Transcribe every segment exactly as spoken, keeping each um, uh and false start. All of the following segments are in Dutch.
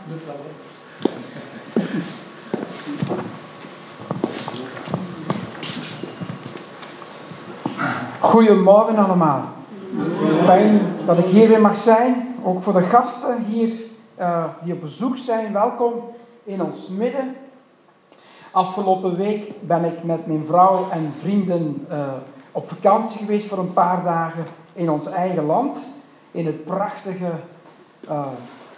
Goedemorgen allemaal. Fijn dat ik hier weer mag zijn. Ook voor de gasten hier uh, die op bezoek zijn. Welkom in ons midden. Afgelopen week ben ik met mijn vrouw en vrienden uh, op vakantie geweest voor een paar dagen in ons eigen land. In het prachtige uh,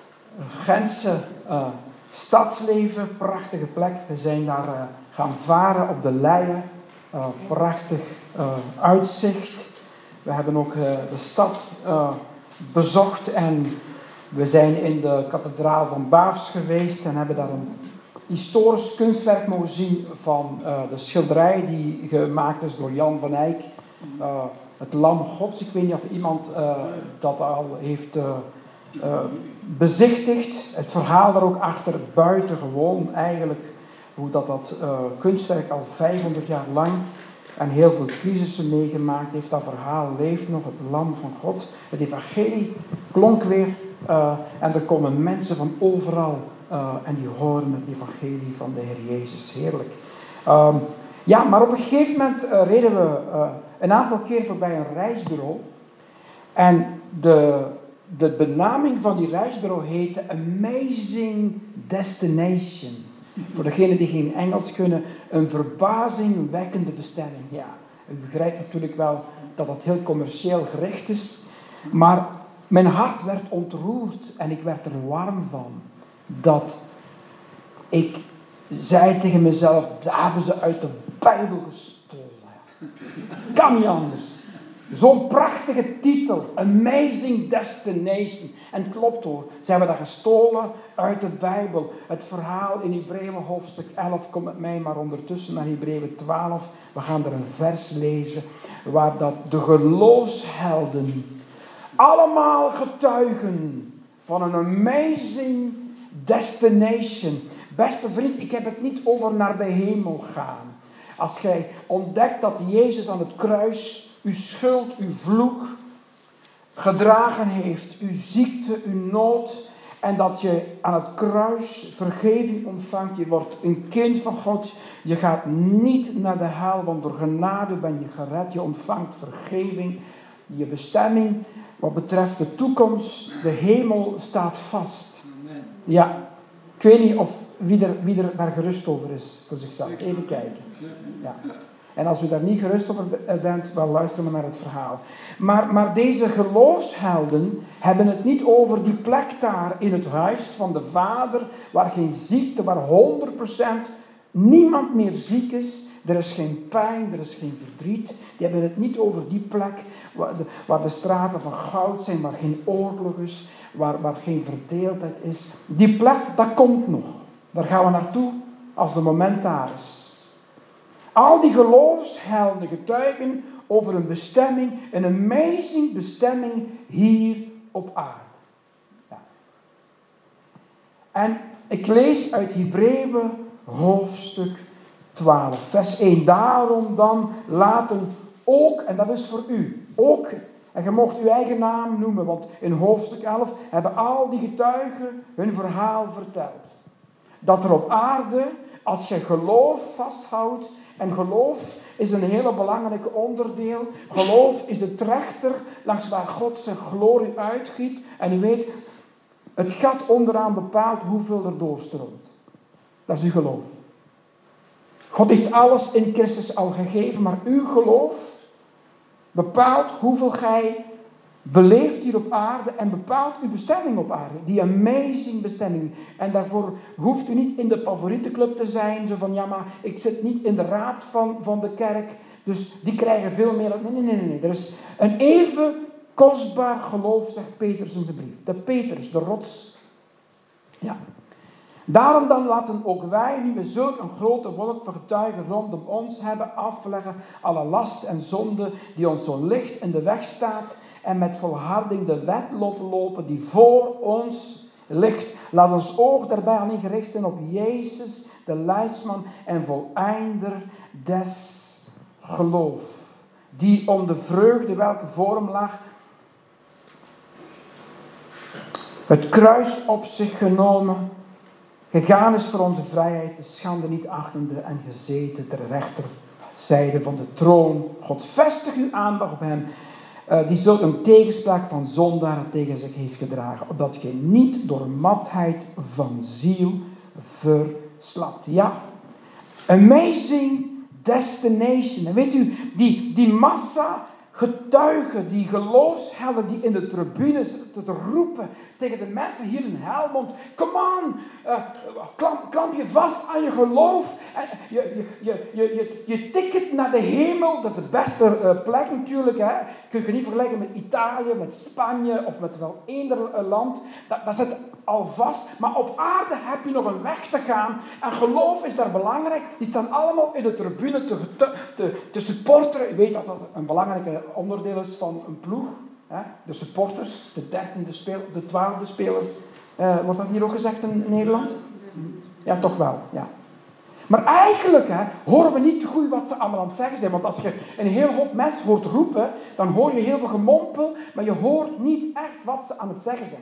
Gentse uh, stadsleven. Prachtige plek. We zijn daar uh, gaan varen op de Leie. Uh, prachtig uh, uitzicht. We hebben ook uh, de stad uh, bezocht en we zijn in de kathedraal van Baafs geweest en hebben daar een historisch kunstwerk mogen zien van uh, de schilderij die gemaakt is door Jan van Eyck. Uh, het Lam Gods. Ik weet niet of iemand uh, dat al heeft uh, uh, bezichtigd. Het verhaal er ook achter, buitengewoon eigenlijk. Hoe dat, dat uh, kunstwerk al vijfhonderd jaar lang en heel veel crisissen meegemaakt heeft. Dat verhaal leeft nog, het lam van God. Het evangelie klonk weer uh, en er komen mensen van overal uh, en die horen het evangelie van de Heer Jezus. Heerlijk. Um, ja, maar op een gegeven moment uh, reden we uh, een aantal keer voorbij een reisbureau. En de, de benaming van die reisbureau heette Amazing Destination. Voor degenen die geen Engels kunnen, een verbazingwekkende bestemming. Ja, u begrijpt natuurlijk wel dat het heel commercieel gericht is. Maar mijn hart werd ontroerd en ik werd er warm van. Dat ik zei tegen mezelf, daar hebben ze uit de Bijbel gestolen. Kan niet anders. Zo'n prachtige titel, Amazing Destination. En klopt hoor, ze hebben dat gestolen uit de Bijbel. Het verhaal in Hebreeën hoofdstuk elf, kom met mij maar ondertussen naar Hebreeën twaalf. We gaan er een vers lezen waar dat de geloofshelden allemaal getuigen van een amazing destination. Beste vriend, ik heb het niet over naar de hemel gaan. Als jij ontdekt dat Jezus aan het kruis uw schuld, uw vloek gedragen heeft, uw ziekte, uw nood, en dat je aan het kruis vergeving ontvangt, je wordt een kind van God, je gaat niet naar de hel, want door genade ben je gered, je ontvangt vergeving, je bestemming wat betreft de toekomst, de hemel staat vast. Ja, ik weet niet of wie er, wie er daar gerust over is voor zichzelf. Even kijken. Ja. En als u daar niet gerust over bent, wel luisteren we naar het verhaal. Maar, maar deze geloofshelden hebben het niet over die plek daar in het huis van de Vader, waar geen ziekte, waar honderd procent niemand meer ziek is. Er is geen pijn, er is geen verdriet. Die hebben het niet over die plek waar de, waar de straten van goud zijn, waar geen oorlog is, waar, waar geen verdeeldheid is. Die plek, dat komt nog. Daar gaan we naartoe als de moment daar is. Al die geloofshelden getuigen over een bestemming, een amazing bestemming hier op aarde. Ja. En ik lees uit Hebreeën hoofdstuk twaalf, vers één. Daarom dan laten ook, en dat is voor u, ook, en je mocht uw eigen naam noemen, want in hoofdstuk elf hebben al die getuigen hun verhaal verteld. Dat er op aarde, als je geloof vasthoudt, en geloof is een hele belangrijke onderdeel. Geloof is de trechter langs waar God zijn glorie uitgiet. En u weet, het gat onderaan bepaalt hoeveel er doorstroomt. Dat is uw geloof. God heeft alles in Christus al gegeven, maar uw geloof bepaalt hoeveel gij beleeft hier op aarde en bepaalt uw bestemming op aarde. Die amazing bestemming. En daarvoor hoeft u niet in de favorietenclub te zijn. Zo van, ja maar ik zit niet in de raad van, van de kerk. Dus die krijgen veel meer. Nee, nee, nee, nee. Er is een even kostbaar geloof, zegt Petrus in zijn brief. De Petrus, de rots. Ja. Daarom dan laten ook wij, nu we zulk een grote wolk van getuigen rondom ons hebben, afleggen alle last en zonde die ons zo licht in de weg staat. En met volharding de wedloop lopen die voor ons ligt. Laat ons oog daarbij alleen gericht zijn op Jezus, de leidsman en voleinder des geloof. Die om de vreugde welke voor hem lag, het kruis op zich genomen gegaan is voor onze vrijheid, de schande niet achtende en gezeten ter rechterzijde van de troon. God, vestig uw aandacht op hem, uh, die zulk een tegenspraak van zondaren tegen zich heeft gedragen, opdat gij niet door matheid van ziel verslapt. Ja, amazing destination. En weet u, die, die massa getuigen, die geloofshelden die in de tribune zitten te roepen tegen de mensen hier in Helmond. Come on, uh, klamp, klamp je vast aan je geloof. En je, je, je, je, je, je ticket naar de hemel, dat is de beste uh, plek natuurlijk. Hè. Kun je niet vergelijken met Italië, met Spanje of met wel eender uh, land. Dat, dat zit al vast. Maar op aarde heb je nog een weg te gaan. En geloof is daar belangrijk. Die staan allemaal in de tribune te, te, te, te supporteren. Je weet dat dat een belangrijk onderdeel is van een ploeg. Hè? De supporters, de dertiende speler, de twaalfde speler. Uh, wordt dat hier ook gezegd in Nederland? Ja, toch wel. Ja. Maar eigenlijk hè, horen we niet goed wat ze allemaal aan het zeggen zijn. Want als je een heel hoop mensen hoort roepen, dan hoor je heel veel gemompel, maar je hoort niet echt wat ze aan het zeggen zijn.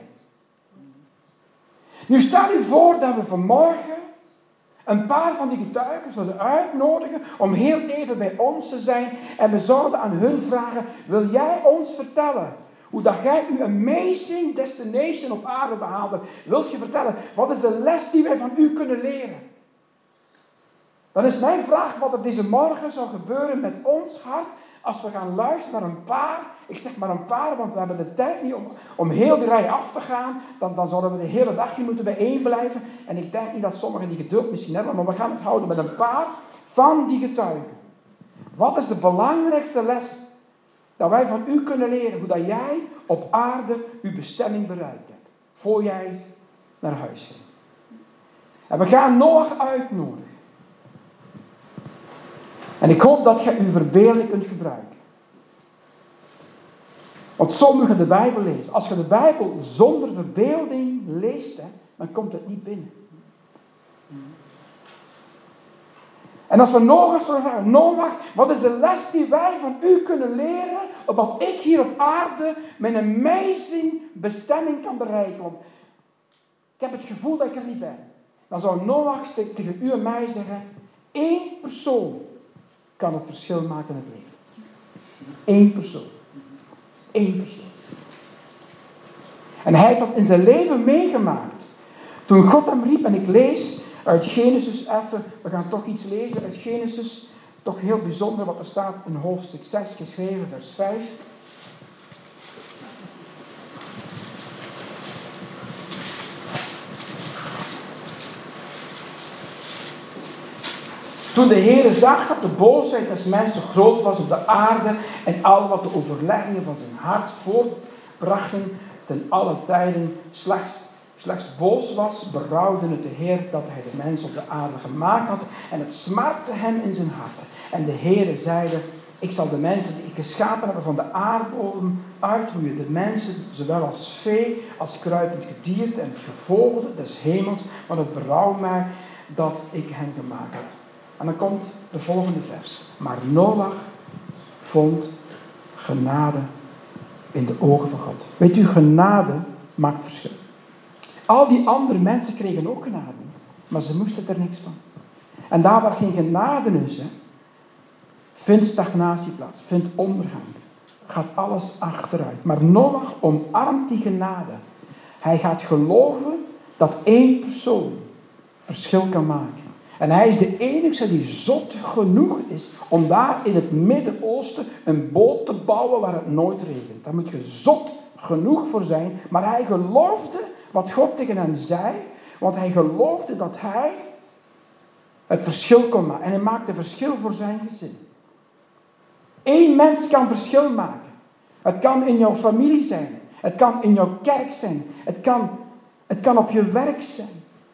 Nu stel je voor dat we vanmorgen een paar van die getuigen zullen uitnodigen om heel even bij ons te zijn. En we zouden aan hun vragen, wil jij ons vertellen hoe dat jij uw amazing destination op aarde behaalde? Wilt je vertellen, wat is de les die wij van u kunnen leren? Dan is mijn vraag wat er deze morgen zou gebeuren met ons hart als we gaan luisteren naar een paar. Ik zeg maar een paar, want we hebben de tijd niet om, om heel de rij af te gaan. Dan, dan zouden we de hele dag hier moeten bijeen blijven. En ik denk niet dat sommigen die geduld misschien hebben, maar we gaan het houden met een paar van die getuigen. Wat is de belangrijkste les dat wij van u kunnen leren? Hoe dat jij op aarde uw bestemming bereikt hebt. Voor jij naar huis gaat. En we gaan Noach uitnodigen. En ik hoop dat je uw verbeelding kunt gebruiken. Want sommigen de Bijbel lezen. Als je de Bijbel zonder verbeelding leest, hè, dan komt het niet binnen. En als we nog eens vragen, Noach, wat is de les die wij van u kunnen leren, opdat ik hier op aarde mijn amazing bestemming kan bereiken? Want ik heb het gevoel dat ik er niet ben. Dan zou Noach tegen u en mij zeggen, één persoon kan het verschil maken in het leven. Eén persoon. Eén persoon. En hij heeft dat in zijn leven meegemaakt. Toen God hem riep, en ik lees uit Genesis even, we gaan toch iets lezen uit Genesis, toch heel bijzonder wat er staat in hoofdstuk zes geschreven, vers vijf. Toen de Heere zag dat de boosheid des mensen groot was op de aarde en al wat de overleggingen van zijn hart voortbrachten ten alle tijden slechts, slechts boos was, berouwde het de Heer dat hij de mens op de aarde gemaakt had en het smartte hem in zijn hart. En de Heere zeide, ik zal de mensen die ik geschapen heb van de aardbodem uitroeien, de mensen zowel als vee, als kruipend gedierte en het gevogelte des hemels, want het berouwt mij dat ik hen gemaakt heb. En dan komt de volgende vers. Maar Noach vond genade in de ogen van God. Weet u, genade maakt verschil. Al die andere mensen kregen ook genade. Maar ze moesten er niks van. En daar waar geen genade is, hè, vindt stagnatie plaats. Vindt ondergang. Gaat alles achteruit. Maar Noach omarmt die genade. Hij gaat geloven dat één persoon verschil kan maken. En hij is de enige die zot genoeg is om daar in het Midden-Oosten een boot te bouwen waar het nooit regent. Daar moet je zot genoeg voor zijn. Maar hij geloofde wat God tegen hem zei. Want hij geloofde dat hij het verschil kon maken. En hij maakte verschil voor zijn gezin. Eén mens kan verschil maken. Het kan in jouw familie zijn. Het kan in jouw kerk zijn. Het kan, het kan op je werk zijn.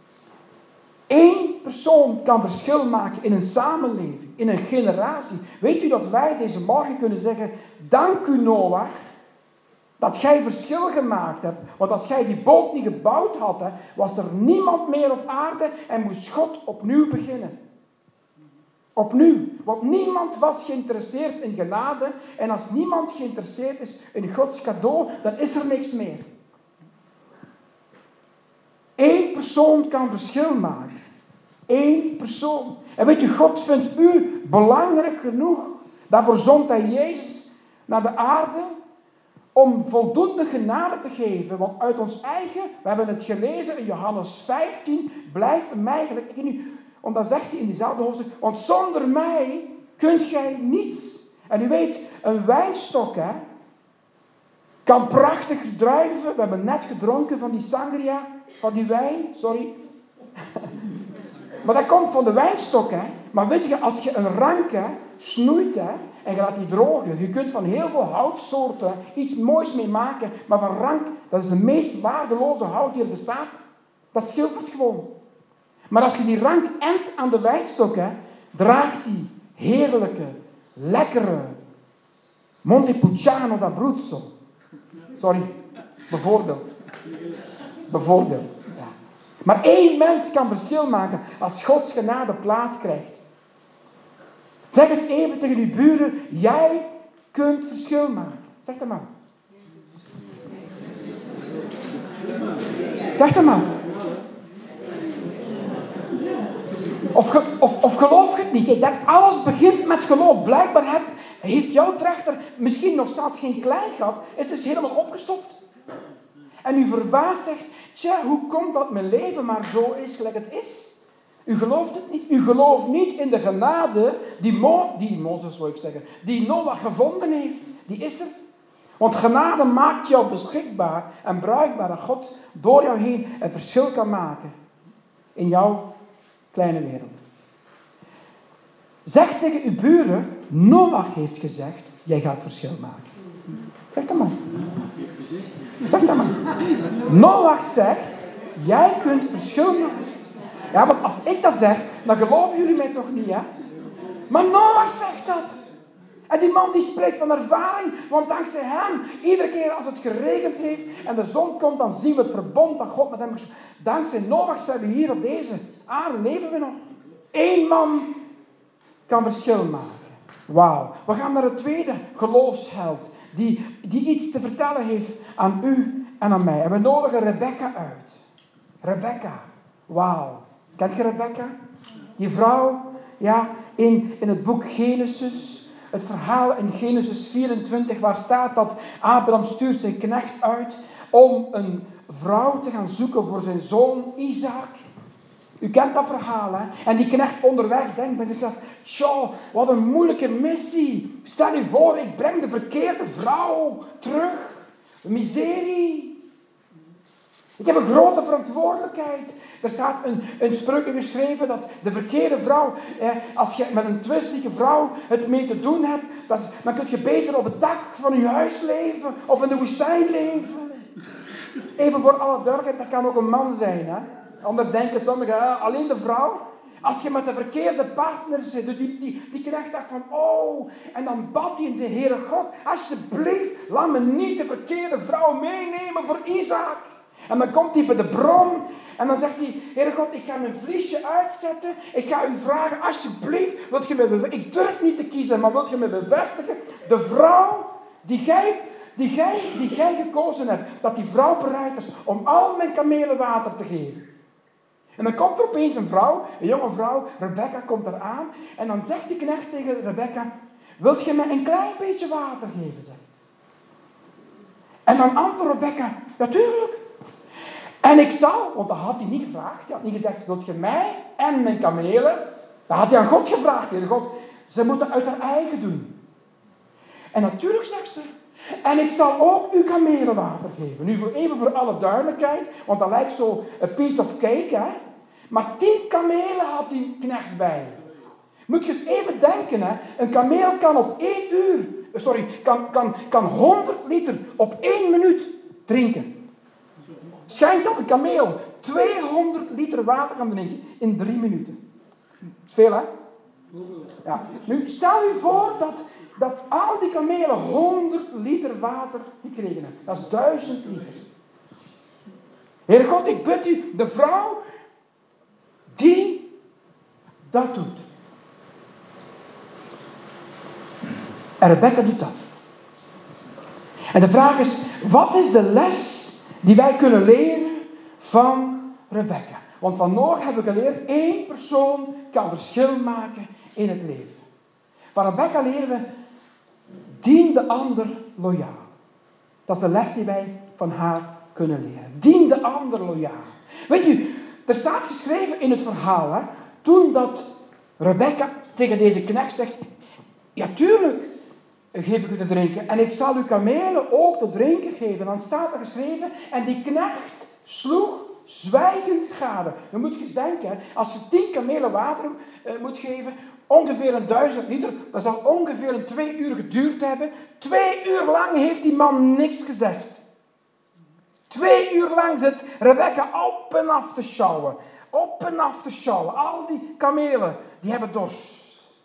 Eén persoon kan verschil maken in een samenleving, in een generatie. Weet u dat wij deze morgen kunnen zeggen, dank u Noach, dat jij verschil gemaakt hebt. Want als jij die boot niet gebouwd had, hè, was er niemand meer op aarde en moest God opnieuw beginnen. Opnieuw. Want niemand was geïnteresseerd in genade. En als niemand geïnteresseerd is in Gods cadeau, dan is er niks meer. Eén persoon kan verschil maken. Eén persoon. En weet je, God vindt u belangrijk genoeg. Daarvoor zond hij Jezus naar de aarde om voldoende genade te geven. Want uit ons eigen, we hebben het gelezen in Johannes vijftien, blijft mij gelijk. Ik weet niet, omdat zegt hij in diezelfde hoofdstuk, want zonder mij kunt gij niets. En u weet, een wijnstok, hè, kan prachtig druiven. We hebben net gedronken van die sangria, van die wijn, sorry. Maar dat komt van de wijnstok, hè. Maar weet je, als je een rank, hè, snoeit, hè, en je laat die drogen, je kunt van heel veel houtsoorten iets moois mee maken, maar van rank, dat is de meest waardeloze hout die er bestaat. Dat schildert gewoon. Maar als je die rank endt aan de wijnstok, hè, draagt die heerlijke, lekkere Montepulciano d'Abruzzo. Sorry, bijvoorbeeld. Bijvoorbeeld. Ja. Maar één mens kan verschil maken als Gods genade plaats krijgt. Zeg eens even tegen uw buren, jij kunt verschil maken. Zeg dat maar. Zeg dat maar. Of, ge, of, of geloof je het niet? Kijk, dat alles begint met geloof. Blijkbaar heb, heeft jouw trechter misschien nog steeds geen klein gehad. Is dus helemaal opgestopt. En u verbaast zegt, tja, hoe komt dat mijn leven maar zo is gelijk het is? U gelooft het niet. U gelooft niet in de genade die, Mo, die Mozes, wil ik zeggen, die Noach gevonden heeft. Die is er. Want genade maakt jou beschikbaar en bruikbaar dat God door jou heen een verschil kan maken in jouw kleine wereld. Zeg tegen uw buren, Noach heeft gezegd, jij gaat verschil maken. Zeg dat maar. Zeg dat maar. Noach zegt, jij kunt verschil maken. Ja, want als ik dat zeg, dan geloven jullie mij toch niet, hè? Maar Noach zegt dat. En die man die spreekt van ervaring, want dankzij hem, iedere keer als het geregend heeft en de zon komt, dan zien we het verbond dat God met hem heeft. Dankzij Noach zijn we hier op deze aarde, leven we nog. Eén man kan verschil maken. Wauw. We gaan naar de tweede geloofsheld, die, die iets te vertellen heeft aan u en aan mij. En we nodigen Rebecca uit. Rebecca. Wauw. Kent je Rebecca? Die vrouw, ja, in, in het boek Genesis. Het verhaal in Genesis vierentwintig, waar staat dat Abraham stuurt zijn knecht uit om een vrouw te gaan zoeken voor zijn zoon Isaac. U kent dat verhaal, hè? En die knecht onderweg denkt bij zichzelf, tjoh, wat een moeilijke missie. Stel je voor, ik breng de verkeerde vrouw terug. Miserie. Ik heb een grote verantwoordelijkheid. Er staat een, een spreuken geschreven dat de verkeerde vrouw, eh, als je met een twistige vrouw het mee te doen hebt, dat is, dan kun je beter op het dak van je huis leven of in de woestijn leven. Even voor alle duidelijkheid, dat kan ook een man zijn. Hè? Anders denken sommigen, eh, alleen de vrouw. Als je met de verkeerde partner zit, dus die, die, die krijgt dacht van, oh, en dan bad hij en zei, Heere God, alsjeblieft, laat me niet de verkeerde vrouw meenemen voor Isaac. En dan komt hij bij de bron en dan zegt hij, Heere God, ik ga mijn vliesje uitzetten. Ik ga u vragen, alsjeblieft, wilt je me bevestigen? Ik durf niet te kiezen, maar wilt je me bevestigen? De vrouw die jij, die, jij, die jij gekozen hebt, dat die vrouw bereid is om al mijn kamelen water te geven. En dan komt er opeens een vrouw, een jonge vrouw, Rebecca komt eraan. En dan zegt die knecht tegen Rebecca, wilt je me een klein beetje water geven? Zeg. En dan antwoordt Rebecca, natuurlijk. En ik zal, want dat had hij niet gevraagd. Hij had niet gezegd, wilt je mij en mijn kamelen? Dat had hij aan God gevraagd. Heer God, ze moeten uit haar eigen doen. En natuurlijk zegt ze, en ik zal ook uw kamelen water geven. Nu even voor alle duidelijkheid, want dat lijkt zo een piece of cake, hè. Maar tien kamelen had die knecht bij. Moet je eens even denken, hè. Een kameel kan op één uur, sorry, kan, kan, kan honderd liter op één minuut drinken. Schijnt dat een kameel tweehonderd liter water kan drinken in drie minuten. Dat is veel, hè? Ja. Nu, stel je voor dat, dat al die kamelen honderd liter water gekregen hebben. Dat is duizend liter. Heer God, ik bid u, de vrouw die dat doet. En Rebecca doet dat. En de vraag is, wat is de les die wij kunnen leren van Rebecca. Want vanmorgen hebben we geleerd, één persoon kan verschil maken in het leven. Van Rebecca leren we, dien de ander loyaal. Dat is de les die wij van haar kunnen leren. Dien de ander loyaal. Weet u, er staat geschreven in het verhaal, hè, toen dat Rebecca tegen deze knecht zegt, ja tuurlijk geef ik u te drinken en ik zal uw kamelen ook te drinken geven. Dan staat er geschreven, en die knecht sloeg zwijgend gade. Dan moet je eens denken, hè, als je tien kamelen water uh, moet geven, ongeveer een duizend liter, dat zal ongeveer een twee uur geduurd hebben. Twee uur lang heeft die man niks gezegd. Twee uur lang zit Rebecca op en af te sjouwen. Op en af te sjouwen. Al die kamelen, die hebben dorst.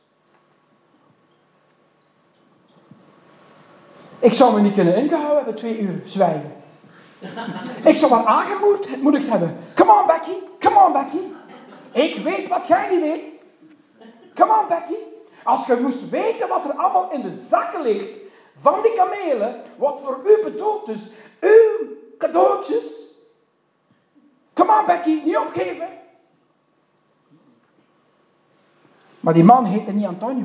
Ik zou me niet kunnen ingehouden hebben, twee uur zwijgen. Ik zou wel aangemoedigd hebben. Come on Becky, come on Becky. Ik weet wat jij niet weet. Come on Becky. Als je moest weten wat er allemaal in de zakken ligt van die kamelen, wat voor u bedoeld is, uw cadeautjes. Come on Becky, niet opgeven. Maar die man heette niet Antonio.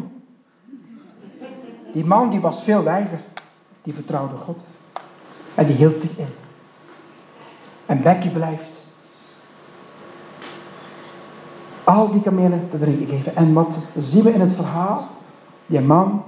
Die man die was veel wijzer. Die vertrouwde God. En die hield zich in. En Becky blijft al die kamelen te drinken geven. En wat zien we in het verhaal? Die man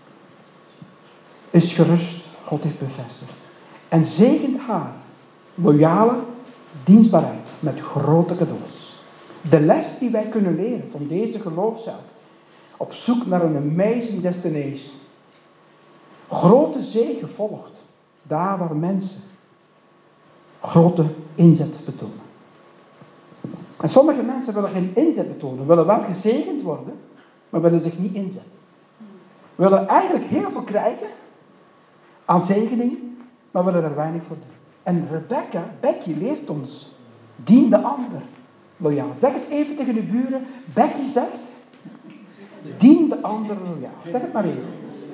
is gerust. God heeft bevestigd. En zegent haar loyale dienstbaarheid met grote cadeaus. De les die wij kunnen leren van deze geloofsheld. Op zoek naar een amazing destination. Grote zegen volgt daar waar mensen grote inzet betonen. En sommige mensen willen geen inzet betonen, willen wel gezegend worden, maar willen zich niet inzetten. Willen eigenlijk heel veel krijgen aan zegeningen, maar willen er weinig voor doen. En Rebecca, Becky leert ons, dien de ander loyaal. Zeg eens even tegen de buren, Becky zegt, dien de ander loyaal. Zeg het maar even.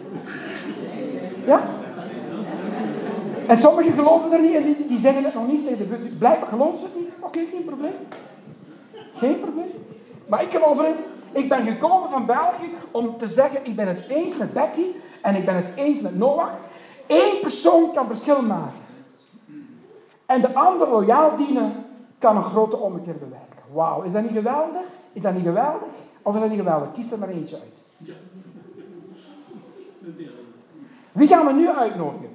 Ja? En sommigen geloven er niet en die, die zeggen het nog niet tegen de buurt. Blijkbaar geloven ze het niet. Oké, okay, geen probleem. Geen probleem. Maar ik geloof erin. Ik ben gekomen van België om te zeggen, ik ben het eens met Becky en ik ben het eens met Noach. Eén persoon kan verschil maken. En de ander loyaal dienen kan een grote ommekeer bewerken. Wauw, is dat niet geweldig? Is dat niet geweldig? Of is dat niet geweldig? Kies er maar eentje uit. Wie gaan we nu uitnodigen?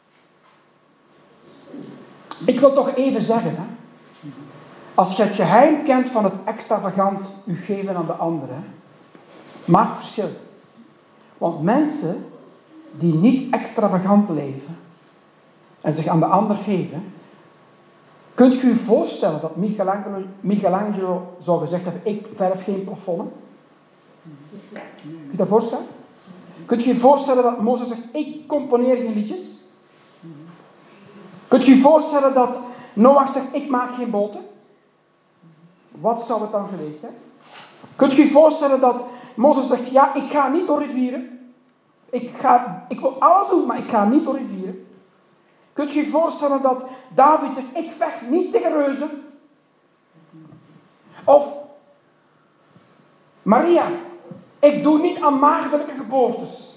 Ik wil toch even zeggen, hè? Als je het geheim kent van het extravagant u geven aan de anderen, maak verschil. Want mensen die niet extravagant leven en zich aan de ander geven, kunt je je voorstellen dat Michelangelo, Michelangelo zou gezegd hebben, ik verf geen plafonnen? Kun je dat voorstellen? Kunt je je voorstellen dat Mozes zegt, ik componeer geen liedjes? Kunt je je voorstellen dat Noach zegt, ik maak geen boten? Wat zou het dan geweest zijn? Kunt je je voorstellen dat Mozes zegt, ja, ik ga niet door rivieren. Ik, ga, ik wil alles doen, maar ik ga niet door rivieren. Kunt je je voorstellen dat David zegt, ik vecht niet tegen reuzen? Of Maria, ik doe niet aan maagdelijke geboortes.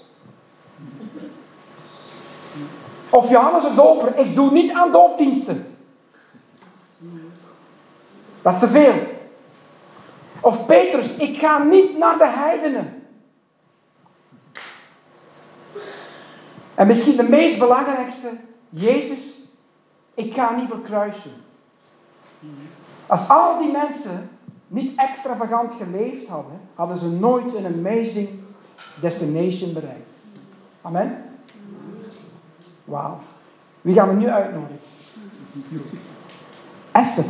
Of Johannes de Doper, ik doe niet aan doopdiensten. Dat is te veel. Of Petrus, ik ga niet naar de heidenen. En misschien de meest belangrijkste, Jezus, ik ga niet voor kruisen. Als al die mensen niet extravagant geleefd hadden, hadden ze nooit een amazing destination bereikt. Amen? Wauw. Wie gaan we nu uitnodigen? Esther.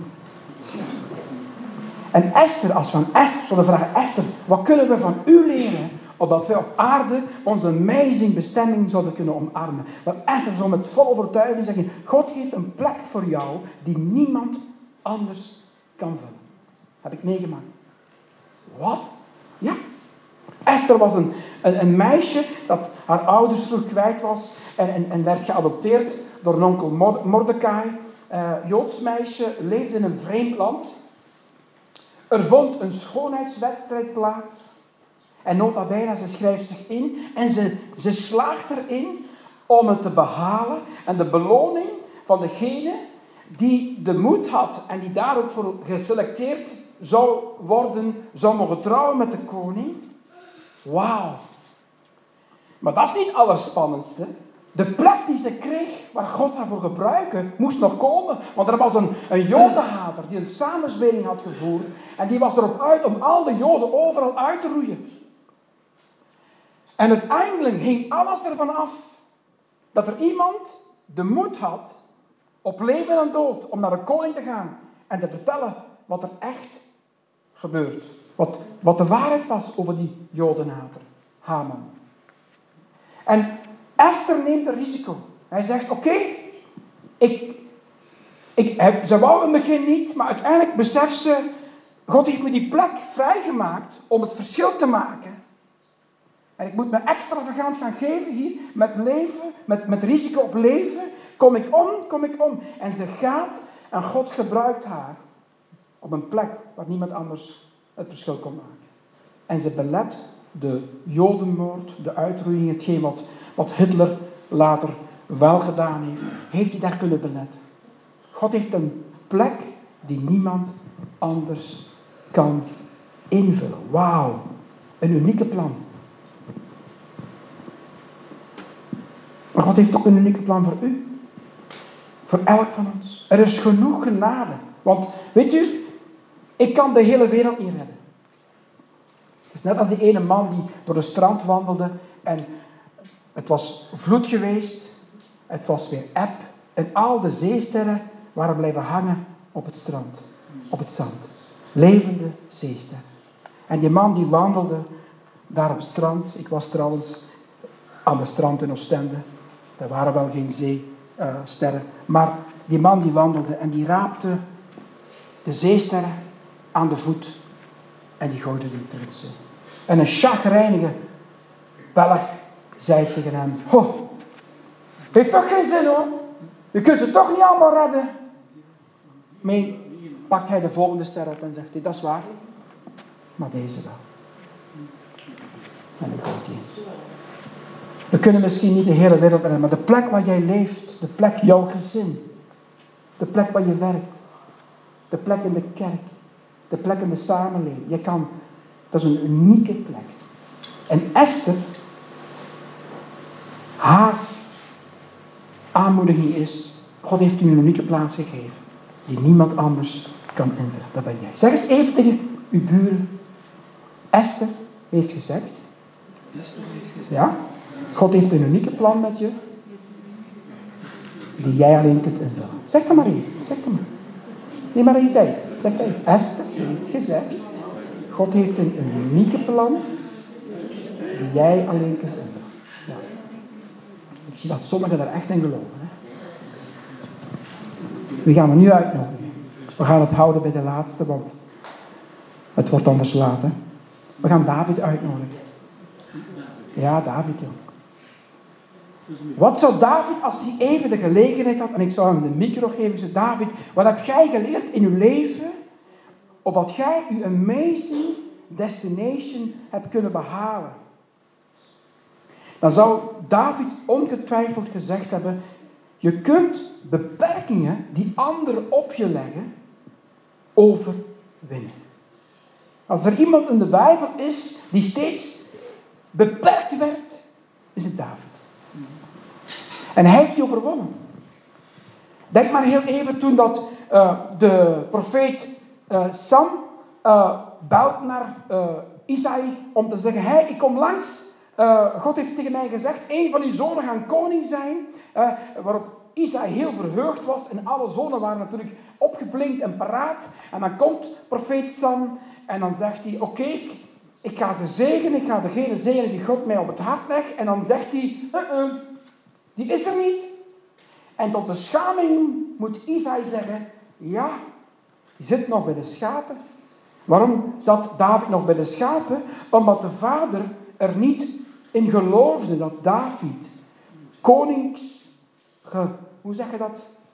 En Esther, als we aan Esther zullen vragen, Esther, wat kunnen we van u leren, opdat wij op aarde onze amazing bestemming zouden kunnen omarmen? Dat Esther zo met volle overtuiging zeggen, God heeft een plek voor jou die niemand anders kan vullen. Heb ik meegemaakt. Wat? Ja. Esther was een, een, een meisje dat haar ouders vroeg kwijt was en, en, en werd geadopteerd door een onkel Mordecai. uh, Joods meisje leefde in een vreemd land. Er vond een schoonheidswedstrijd plaats. En nota bene, ze schrijft zich in en ze, ze slaagt erin om het te behalen. En de beloning van degene die de moed had en die daar ook voor geselecteerd zou worden, zou mogen trouwen met de koning. Wauw. Maar dat is niet het allerspannendste. De plek die ze kreeg, waar God haar voor gebruiken, moest nog komen. Want er was een, een jodenhater die een samenzwering had gevoerd. En die was erop uit om al de joden overal uit te roeien. En uiteindelijk ging alles ervan af dat er iemand de moed had op leven en dood om naar de koning te gaan en te vertellen wat er echt gebeurt. Wat, wat de waarheid was over die jodenhater, Haman. En Esther neemt een risico. Hij zegt, oké, okay, ik, ik, ze wou in het begin niet, maar uiteindelijk beseft ze, God heeft me die plek vrijgemaakt om het verschil te maken. En ik moet me extravagant gaan geven hier, met leven, met, met risico op leven. Kom ik om, kom ik om. En ze gaat en God gebruikt haar op een plek waar niemand anders het verschil kon maken. En ze belet de jodenmoord, de uitroeiing, hetgeen wat, wat Hitler later wel gedaan heeft, heeft hij daar kunnen beletten. God heeft een plek die niemand anders kan invullen. Wauw, een unieke plan. Maar God heeft ook een unieke plan voor u. Voor elk van ons. Er is genoeg genade. Want, weet u, ik kan de hele wereld niet redden. Het is net als die ene man die door de strand wandelde en het was vloed geweest, het was weer eb en al de zeesterren waren blijven hangen op het strand, op het zand. Levende zeesterren. En die man die wandelde daar op het strand, ik was trouwens aan het strand in Oostende, er waren wel geen zeesterren, uh, maar die man die wandelde en die raapte de zeesterren aan de voet en die gooide die in de zee. En een chagrijnige Belg zei tegen hem, oh, heeft toch geen zin hoor, je kunt ze toch niet allemaal redden. Maar pakt hij de volgende ster op en zegt hij, dat is waar, maar deze wel. En dan komt hij in. We kunnen misschien niet de hele wereld redden, maar de plek waar jij leeft, de plek jouw gezin, de plek waar je werkt, de plek in de kerk, de plek in de samenleving. Je kan, dat is een unieke plek. En Esther, haar aanmoediging is, God heeft u een unieke plaats gegeven, die niemand anders kan invullen. Dat ben jij. Zeg eens even tegen uw buren, Esther heeft gezegd, ja, God heeft een unieke plan met je, die jij alleen kunt invullen. Zeg dat maar even, zeg dat maar. Neem maar je tijd. Zeg even. Esther heeft gezegd, God heeft een, een unieke plan, die jij alleen kunt invullen. Ja. Ik zie dat sommigen daar echt in geloven. Hè? We gaan we nu uitnodigen. We gaan het houden bij de laatste, want het wordt anders laat. Hè? We gaan David uitnodigen. Ja, David, joh. Wat zou David, als hij even de gelegenheid had, en ik zou hem de micro geven, zei David, wat heb jij geleerd in je leven, opdat jij je amazing destination hebt kunnen behalen? Dan zou David ongetwijfeld gezegd hebben, je kunt beperkingen die anderen op je leggen, overwinnen. Als er iemand in de Bijbel is die steeds beperkt werd, is het David. En hij heeft die overwonnen. Denk maar heel even toen dat uh, de profeet uh, Sam uh, belt naar uh, Isaïe om te zeggen, hey, ik kom langs. Uh, God heeft tegen mij gezegd, één van uw zonen gaan koning zijn. Uh, waarop Isaïe heel verheugd was en alle zonen waren natuurlijk opgeblinkt en paraat. En dan komt profeet Sam en dan zegt hij, oké, okay, ik ga ze zegenen, ik ga degene zegenen die God mij op het hart legt. En dan zegt hij, uh-uh, die is er niet. En tot beschaming moet Isaïe zeggen, ja, die zit nog bij de schapen. Waarom zat David nog bij de schapen? Omdat de vader er niet in geloofde dat David konings, ge, hoe zeg je dat?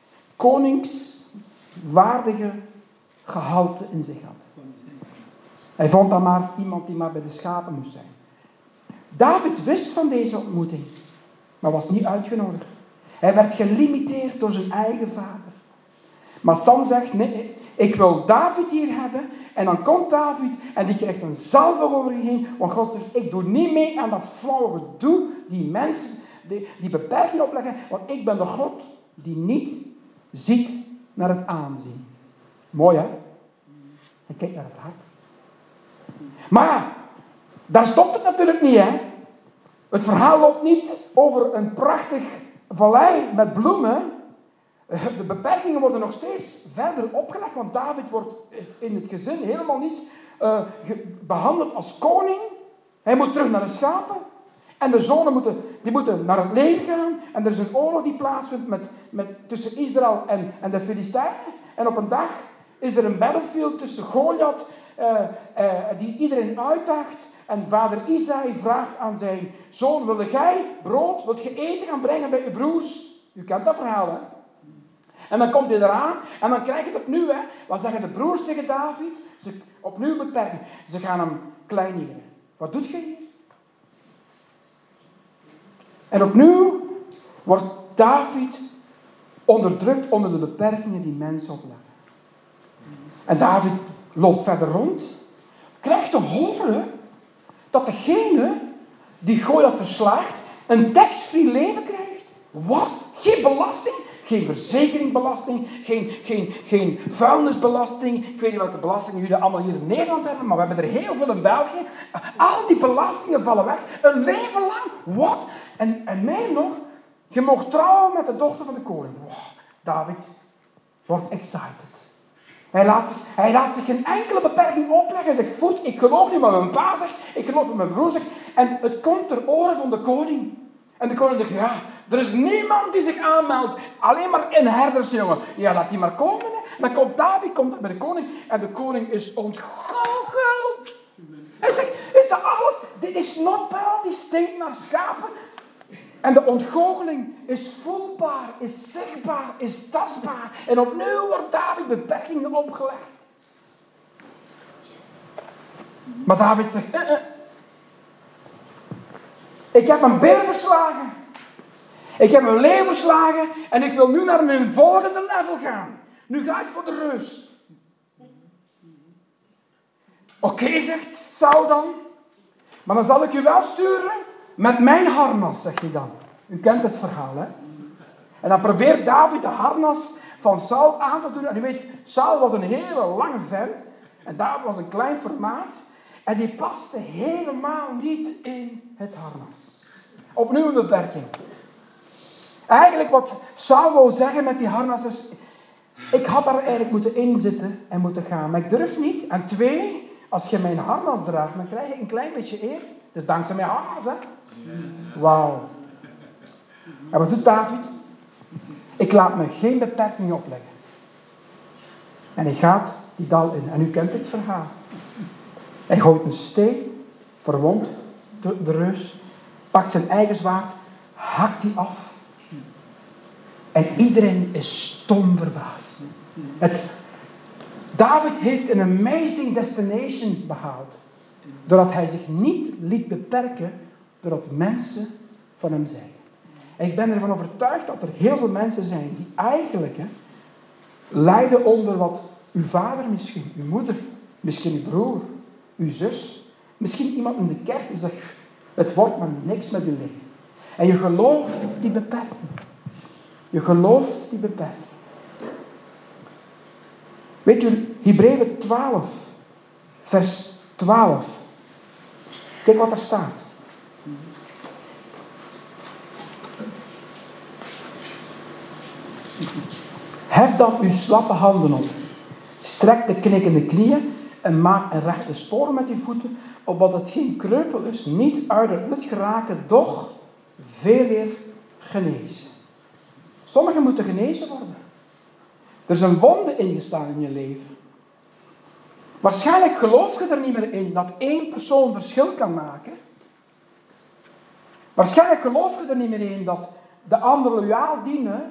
koningswaardige gehalte in zich had. Hij vond dan maar iemand die maar bij de schapen moest zijn. David wist van deze ontmoeting, maar was niet uitgenodigd. Hij werd gelimiteerd door zijn eigen vader. Maar Sam zegt, nee, ik wil David hier hebben. En dan komt David en die krijgt een zalving over je heen. Want God zegt, ik doe niet mee aan dat flauwe gedoe die mensen die, die beperkingen opleggen. Want ik ben de God die niet ziet naar het aanzien. Mooi, hè? Hij kijkt naar het hart. Maar daar stopt het natuurlijk niet, hè? Het verhaal loopt niet over een prachtig vallei met bloemen. De beperkingen worden nog steeds verder opgelegd, want David wordt in het gezin helemaal niet uh, behandeld als koning. Hij moet terug naar de schapen. En de zonen moeten, die moeten naar het leger gaan. En er is een oorlog die plaatsvindt met, met, tussen Israël en, en de Filistijnen. En op een dag is er een battlefield tussen Goliath, uh, uh, die iedereen uitdaagt. En vader Isaï vraagt aan zijn zoon, wilde jij brood, wilt je eten gaan brengen bij je broers? U kent dat verhaal, hè? En dan komt hij eraan en dan krijg je het opnieuw, hè. Wat zeggen de broers tegen David? Ze opnieuw beperken. Ze gaan hem kleineren. Wat doet je hier? En opnieuw wordt David onderdrukt onder de beperkingen die mensen opleggen. En David loopt verder rond, krijgt te horen dat degene die Goliath verslaagt een tax-free leven krijgt. Wat? Geen belasting? Geen verzekeringsbelasting, geen, geen, geen vuilnisbelasting. Ik weet niet welke belastingen jullie allemaal hier in Nederland hebben, maar we hebben er heel veel in België. Al die belastingen vallen weg. Een leven lang. Wat? En, en mij nog, je mag trouwen met de dochter van de koning. Wow, David wordt excited. Hij laat, zich, hij laat zich geen enkele beperking opleggen. Hij zegt, goed, ik geloof niet wat mijn pa zegt, ik geloof wat mijn broer zegt. En het komt ter oren van de koning. En de koning zegt, ja, er is niemand die zich aanmeldt. Alleen maar een herdersjongen. Ja, laat die maar komen. Hè. En dan komt David, komt bij de koning. En de koning is ontgoocheld. Hij zegt, is dat alles? Dit is snotpeil, die stinkt naar schapen. En de ontgoocheling is voelbaar, is zichtbaar, is tastbaar. En opnieuw wordt David beperkingen opgelegd. Maar David zegt, uh, uh. ik heb mijn been verslagen. Ik heb mijn leven verslagen en ik wil nu naar mijn volgende level gaan. Nu ga ik voor de reus. Oké, okay, zegt Saul dan. Maar dan zal ik u wel sturen met mijn harnas, zegt hij dan. U kent het verhaal, hè? En dan probeert David de harnas van Saul aan te doen. En u weet, Saul was een hele lange vent. En David was een klein formaat. En die paste helemaal niet in het harnas. Opnieuw een beperking. Eigenlijk wat Saul wou zeggen met die harnas is, ik had daar eigenlijk moeten inzitten en moeten gaan. Maar ik durf niet. En twee, als je mijn harnas draagt, dan krijg je een klein beetje eer. Dus dankzij mijn harnas, hè. Wauw. En wat doet David? Ik laat me geen beperkingen opleggen. En hij gaat die dal in. En u kent het verhaal. Hij gooit een steen, verwondt de, de reus, pakt zijn eigen zwaard, hakt die af. En iedereen is stom verbaasd. Het, David heeft een amazing destination behaald. Doordat hij zich niet liet beperken door wat mensen van hem zeiden. En ik ben ervan overtuigd dat er heel veel mensen zijn die eigenlijk hè, lijden onder wat uw vader misschien, uw moeder, misschien uw broer, uw zus, misschien iemand in de kerk die zegt, het wordt maar niks met uw leven. En je gelooft die beperking. Je gelooft die beperking. Weet u, Hebreeën twaalf, vers twaalf. Kijk wat er staat. Hef dan uw slappe handen op. Strek de knikkende knieën en maak een rechte spoor met uw voeten, opdat het geen kreupel is, niet uit het nut geraken, doch veel weer genezen. Sommigen moeten genezen worden. Er is een wonde ingestaan in je leven. Waarschijnlijk geloof je er niet meer in dat één persoon verschil kan maken. Waarschijnlijk geloof je er niet meer in dat de anderen loyaal dienen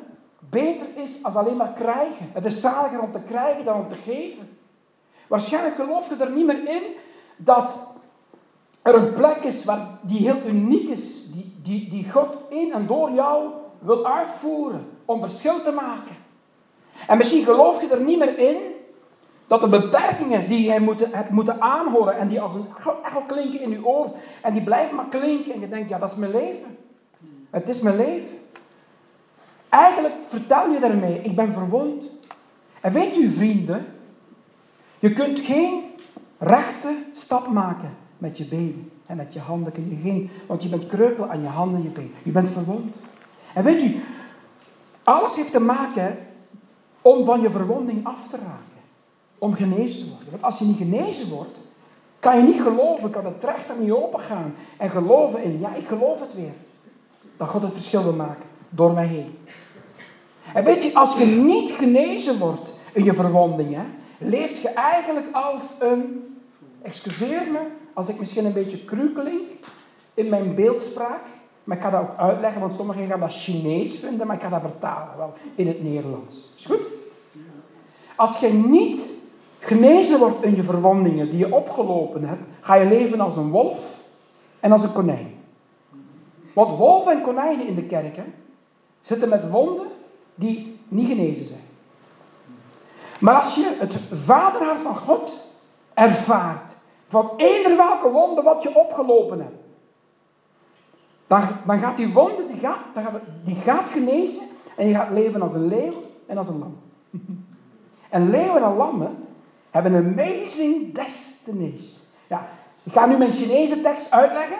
beter is als alleen maar krijgen. Het is zaliger om te krijgen dan om te geven. Waarschijnlijk geloof je er niet meer in dat er een plek is waar, die heel uniek is, die, die, die God in en door jou wil uitvoeren om verschil te maken. En misschien geloof je er niet meer in dat de beperkingen die jij moet, hebt moeten aanhoren en die als een echo klinken in je oor en die blijven maar klinken en je denkt, ja, dat is mijn leven. Het is mijn leven. Eigenlijk vertel je daarmee, ik ben verwond. En weet u, vrienden, je kunt geen rechte stap maken met je benen en met je handen. Kun je geen, want je bent kreupel aan je handen en je benen. Je bent verwond. En weet u, alles heeft te maken om van je verwonding af te raken. Om genezen te worden. Want als je niet genezen wordt, kan je niet geloven, kan de trechter niet opengaan. En geloven in, ja, ik geloof het weer. Dat God het verschil wil maken. Door mij heen. En weet je, als je niet genezen wordt in je verwonding, hè, leef je eigenlijk als een, excuseer me, als ik misschien een beetje cru klink in mijn beeldspraak, maar ik ga dat ook uitleggen, want sommigen gaan dat Chinees vinden, maar ik ga dat vertalen wel in het Nederlands. Is goed? Als je niet genezen wordt in je verwondingen die je opgelopen hebt, ga je leven als een wolf en als een konijn. Want wolven en konijnen in de kerk hè, zitten met wonden die niet genezen zijn. Maar als je het vaderhart van God ervaart, van eender welke wonde wat je opgelopen hebt, dan, dan gaat die wonde, die gaat, dan gaat, die gaat genezen en je gaat leven als een leeuw en als een lam. En leeuwen en lammen hebben een amazing destination. Ja, ik ga nu mijn Chinese tekst uitleggen.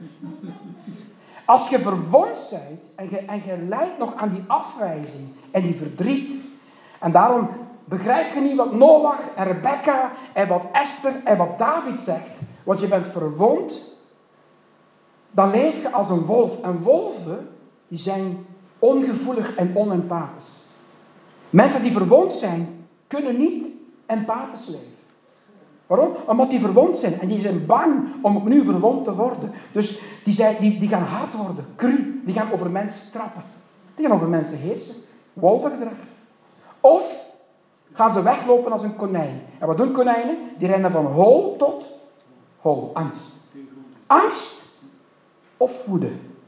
Als je verwond bent en je, en je lijdt nog aan die afwijzing en die verdriet. En daarom begrijp je niet wat Noach en Rebecca en wat Esther en wat David zegt. Want je bent verwond. Dan leef je als een wolf. En wolven, die zijn ongevoelig en onempathisch. Mensen die verwond zijn, kunnen niet empathisch leven. Waarom? Omdat die verwond zijn. En die zijn bang om opnieuw verwond te worden. Dus die, zijn, die, die gaan hard worden. Cru. Die gaan over mensen trappen. Die gaan over mensen heersen. Wolvengedrag. Of gaan ze weglopen als een konijn. En wat doen konijnen? Die rennen van hol tot hol. Angst. Angst of woede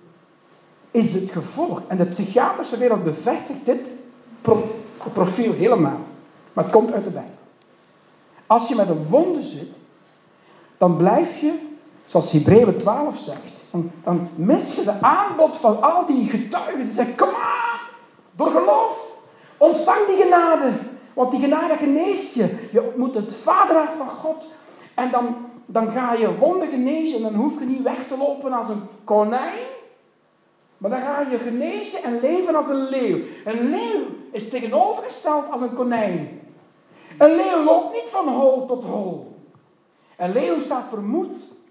is het gevolg. En de psychiatrische wereld bevestigt dit pro- profiel helemaal. Maar het komt uit de Bijbel. Als je met een wonde zit, dan blijf je, zoals Hebreeën twaalf zegt, dan, dan mis je de aanbod van al die getuigen die zeggen, kom aan, door geloof, ontvang die genade. Want die genade geneest je. Je ontmoet het vaderhart van God. En dan, dan ga je wonden genezen en dan hoef je niet weg te lopen als een konijn. Maar dan ga je genezen en leven als een leeuw. Een leeuw is tegenovergesteld als een konijn. Een leeuw loopt niet van hol tot hol. Een leeuw staat voor moed.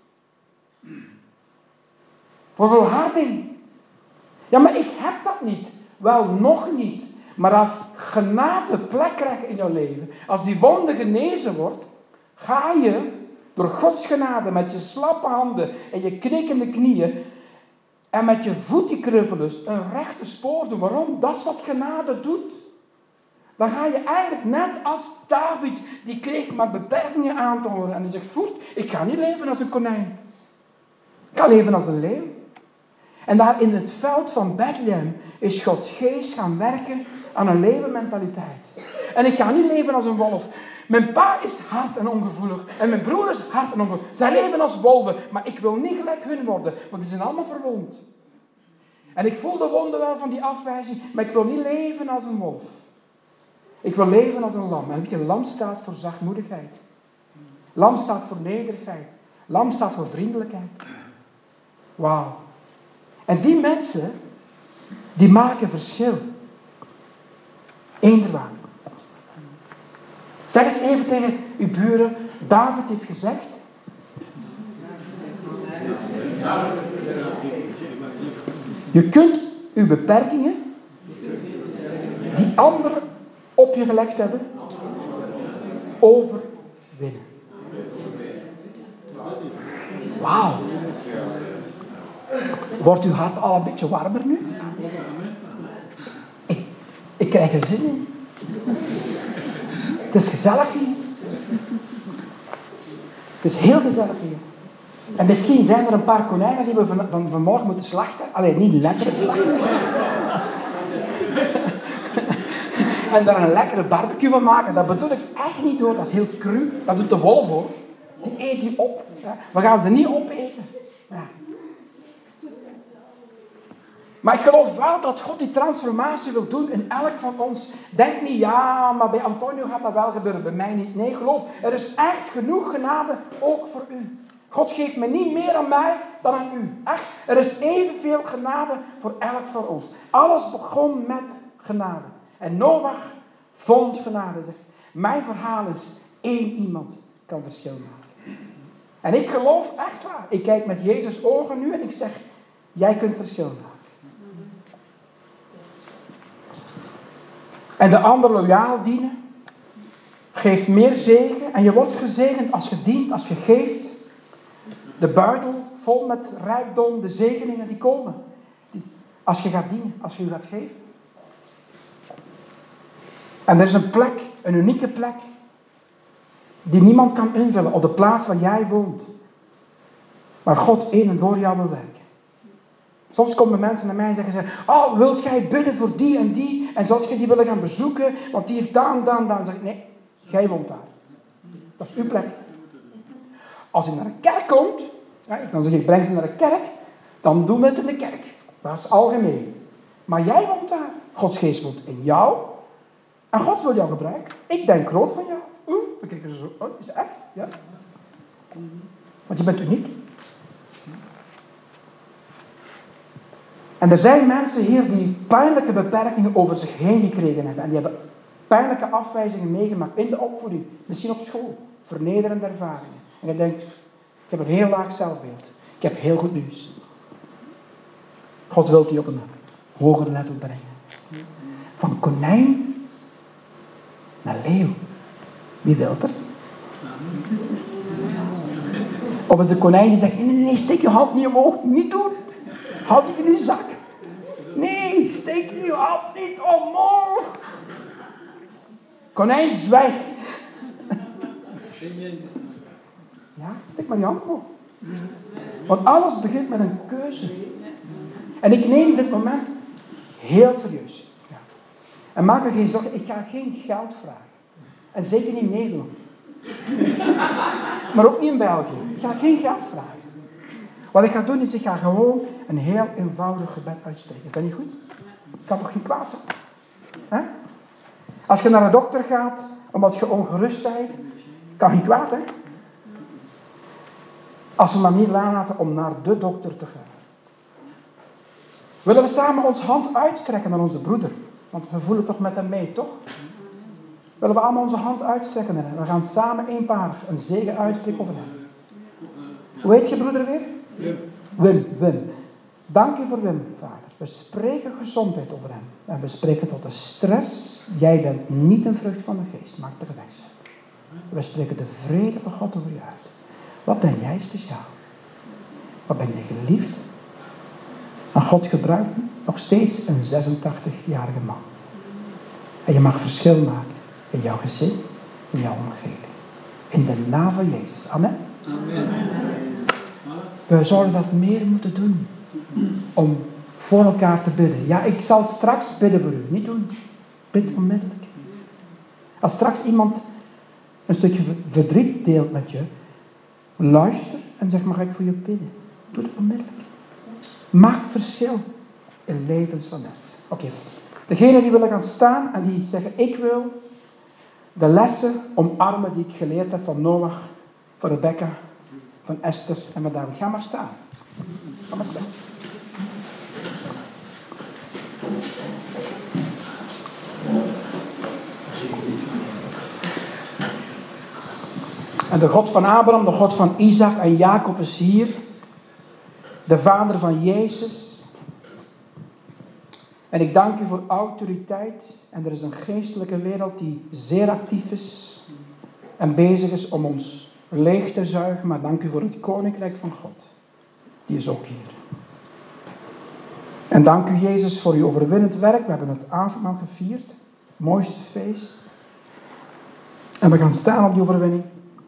Voor volharding. Ja, maar ik heb dat niet. Wel, nog niet. Maar als genade plek krijgt in jouw leven, als die wonde genezen wordt, ga je door Gods genade met je slappe handen en je knikkende knieën en met je voet die kreupel is, een rechte spoor doen. Waarom? Dat is wat genade doet. Dan ga je eigenlijk net als David, die kreeg maar beperkingen aan te horen. En die zegt, voert, ik ga niet leven als een konijn. Ik ga leven als een leeuw. En daar in het veld van Bethlehem is Gods geest gaan werken aan een leeuwenmentaliteit. En ik ga niet leven als een wolf. Mijn pa is hard en ongevoelig. En mijn broer is hard en ongevoelig. Zij leven als wolven. Maar ik wil niet gelijk hun worden. Want die zijn allemaal verwond. En ik voel de wonden wel van die afwijzing. Maar ik wil niet leven als een wolf. Ik wil leven als een lam. En weet je, lam staat voor zachtmoedigheid. Lam staat voor nederigheid. Lam staat voor vriendelijkheid. Wauw. En die mensen, die maken verschil. Eender waar. Zeg eens even tegen uw buren, David heeft gezegd. Je kunt uw beperkingen, die anderen op je gelegd hebben, overwinnen. Wauw. Wordt uw hart al een beetje warmer nu? Ik, Ik krijg er zin in. Het is gezellig hier. Het is heel gezellig hier. En misschien zijn er een paar konijnen die we van, van, vanmorgen moeten slachten. Alleen niet letterlijk slachten. En daar een lekkere barbecue van maken. Dat bedoel ik echt niet hoor. Dat is heel cru. Dat doet de wolf hoor. Die eet die op. Ja. We gaan ze niet opeten. Ja. Maar ik geloof wel dat God die transformatie wil doen in elk van ons. Denk niet, ja, maar bij Antonio gaat dat wel gebeuren. Bij mij niet. Nee, geloof. Er is echt genoeg genade ook voor u. God geeft me niet meer aan mij dan aan u. Echt. Er is evenveel genade voor elk van ons. Alles begon met genade. En Noach vond genade. Mijn verhaal is één iemand kan verschil maken. En ik geloof echt waar. Ik kijk met Jezus' ogen nu en ik zeg, jij kunt verschil maken. En de ander loyaal dienen geeft meer zegen. En je wordt gezegend als je dient, als je geeft. De buidel vol met rijkdom, de zegeningen die komen. Die, als je gaat dienen, als je je gaat geven. En er is een plek, een unieke plek, die niemand kan invullen op de plaats waar jij woont. Maar God in en door jou wil werken. Soms komen mensen naar mij en zeggen ze, oh, wilt jij bidden voor die en die? En zou je die willen gaan bezoeken? Want die heeft dan, dan, dan. Dan zeg ik, nee, jij woont daar. Dat is uw plek. Als je naar een kerk komt, dan zeg ik, breng ze naar de kerk, dan doen we het in de kerk. Dat is algemeen. Maar jij woont daar. Gods geest woont in jou. En God wil jou gebruiken. Ik denk groot van jou. Oeh, we kijken zo. Oh, is het echt? Ja. Want je bent uniek. En er zijn mensen hier die pijnlijke beperkingen over zich heen gekregen hebben. En die hebben pijnlijke afwijzingen meegemaakt in de opvoeding. Misschien op school. Vernederende ervaringen. En je denkt, ik heb een heel laag zelfbeeld. Ik heb heel goed nieuws. God wil die op een hoger level brengen. Van konijn naar leeuw. Wie wil er? Of is de konijn die zegt, nee, nee, nee, steek je hand niet omhoog. Niet doen. Houd die in je zak. Nee, steek je hand niet omhoog. Konijn, zwijg. Ja, steek maar je hand omhoog. Want alles begint met een keuze. En ik neem dit moment heel serieus. Ja. En maak er geen zorgen, ik ga geen geld vragen. En zeker niet in Nederland. Maar ook niet in België. Ik ga geen geld vragen. Wat ik ga doen is, ik ga gewoon een heel eenvoudig gebed uitspreken. Is dat niet goed? Ik kan toch geen kwaad doen? Als je naar de dokter gaat, omdat je ongerust bent, kan geen kwaad, hè? Als we maar niet laten om naar de dokter te gaan. Willen we samen onze hand uitstrekken naar onze broeder? Want we voelen toch met hem mee, toch? Willen we allemaal onze hand uitstrekken naar hem? We gaan samen één paar een zegen uitspreken over hem. Hoe heet je broeder weer? Wim. Wim, Wim. Dank u voor Wim, vader. We spreken gezondheid over hem. En we spreken tot de stress. Jij bent niet een vrucht van de geest. Maak er weg. We spreken de vrede van God over je uit. Wat ben jij speciaal? Wat ben je geliefd? En God gebruikt nog steeds een zesentachtigjarige man. En je mag verschil maken in jouw gezin, in jouw omgeving. In de naam van Jezus. Amen. Amen. We zouden dat meer moeten doen. Om voor elkaar te bidden. Ja, ik zal straks bidden voor u. Niet doen. Bid onmiddellijk. Als straks iemand een stukje verdriet deelt met je, luister en zeg, mag ik voor je bidden? Doe het onmiddellijk. Maak verschil in levens van mensen. Oké. Okay. Degenen die willen gaan staan en die zeggen, ik wil de lessen omarmen die ik geleerd heb van Noach, van Rebecca, van Esther en van David. Ga maar staan. Ga maar staan. En de God van Abraham, de God van Isaac en Jacob is hier. De vader van Jezus. En ik dank u voor autoriteit. En er is een geestelijke wereld die zeer actief is. En bezig is om ons leeg te zuigen. Maar dank u voor het koninkrijk van God. Die is ook hier. En dank u, Jezus, voor uw overwinnend werk. We hebben het avondmaal gevierd. Het mooiste feest. En we gaan staan op die overwinning.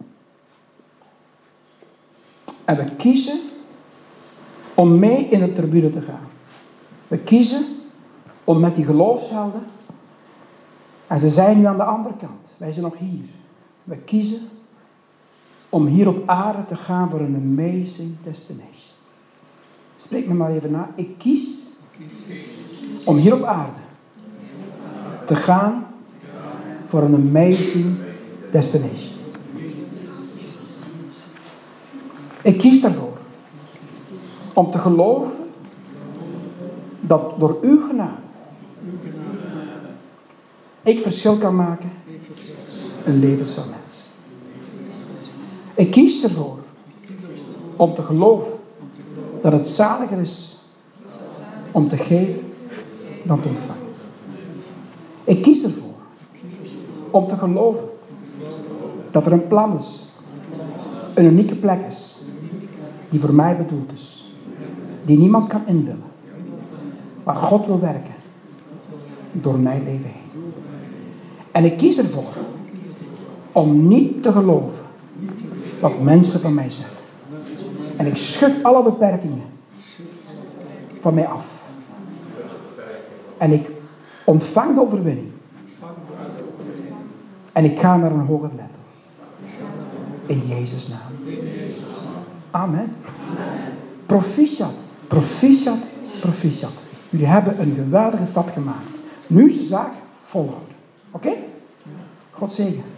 En we kiezen om mee in de tribune te gaan. We kiezen om met die geloofshelden. En ze zijn nu aan de andere kant. Wij zijn nog hier. We kiezen om hier op aarde te gaan voor een amazing destination. Spreek me maar even na. Ik kies om hier op aarde te gaan voor een amazing destination. Ik kies daarvoor om te geloven dat door uw genade ik verschil kan maken in levens van mensen. Ik kies ervoor om te geloven dat het zaliger is om te geven dan te ontvangen. Ik kies ervoor om te geloven dat er een plan is, een unieke plek is, die voor mij bedoeld is, die niemand kan invullen, waar God wil werken door mijn leven heen. En ik kies ervoor om niet te geloven wat mensen van mij zeggen. En ik schud alle beperkingen van mij af. En ik ontvang de overwinning. En ik ga naar een hoger level. In Jezus' naam. Amen. Proficiat, proficiat, proficiat. Jullie hebben een geweldige stap gemaakt. Nu is de zaak volhouden. Oké? Okay? God zegen.